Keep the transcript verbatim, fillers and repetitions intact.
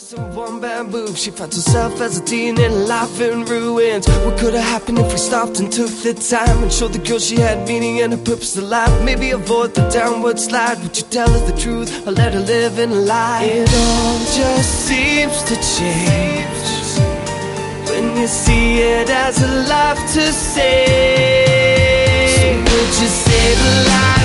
Some one bad move, she finds herself as a teen in a life in ruins. What could have happened if we stopped and took the time and showed the girl she had meaning and a purpose to life? Maybe avoid the downward slide. Would you tell her the truth or let her live in a lie? It all just seems to change when you see it as a life to save. So would you say the lie?